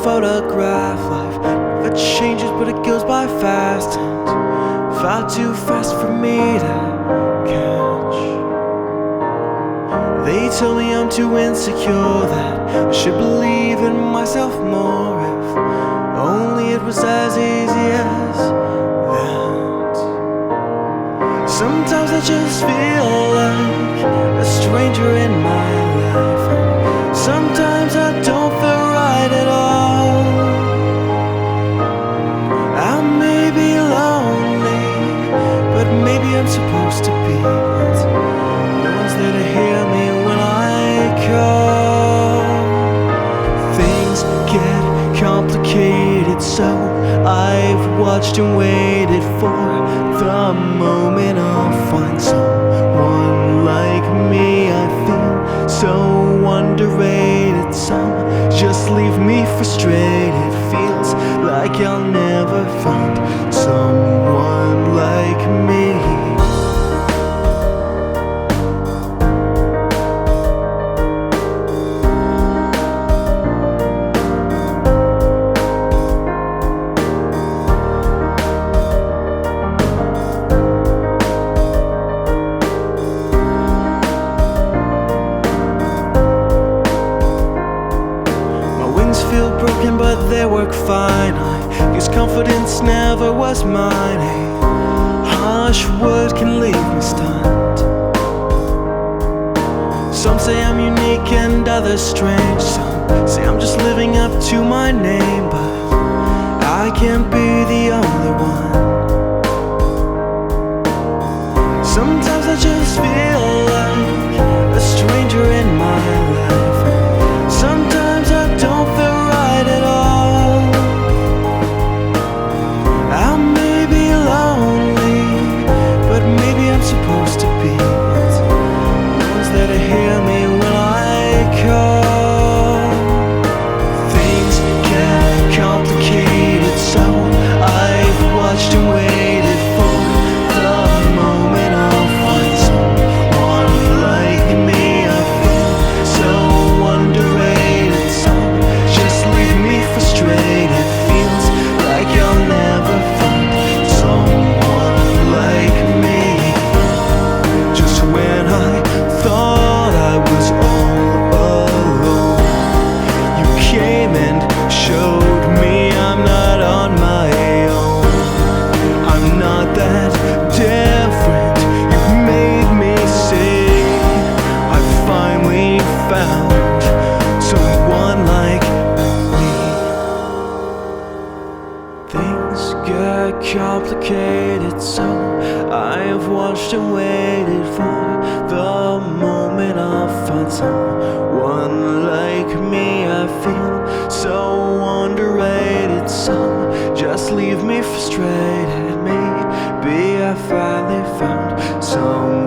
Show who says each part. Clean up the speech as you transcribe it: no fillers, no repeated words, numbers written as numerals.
Speaker 1: photograph life. It changes, but it goes by fast and far too fast for me to catch. They tell me I'm too insecure, that I should believe in myself more. If only it was as easy as that. Sometimes I just feel like a stranger in my life, and sometimes I don't feel right at all. I may be lonely, but maybe I'm supposed to be. No one's there to hear me when I call. Things get complicated, so I've watched and waited for the moment I'll find someone like me. I feel so underrated, some just leave me frustrated. Feels like I'll never find someone like me. Feel broken, but they work fine. I guess confidence never was mine. A harsh word can leave me stunned. Some say I'm unique and others strange. Some say I'm just living up to my name, but I can't be the only one. Sometimes I just feel like a stranger in my life. Sometimes I don't feel right at all. I may be lonely, but maybe I'm supposed to be. No one's there to hear me when I call. Things get complicated, so I've watched and waited for the moment I'll find someone like me. I feel so underrated, some just leave me frustrated. Feels like I'll never find someone like me. Just when I thought I was all alone, you came and showed me I'm not on my own. I'm not that different, you've made me see. I finally found someone like me. Things get complicated, so I've watched and waited for the moment I'll find someone like me. I feel so underrated, some just leave me frustrated. Maybe I finally found someone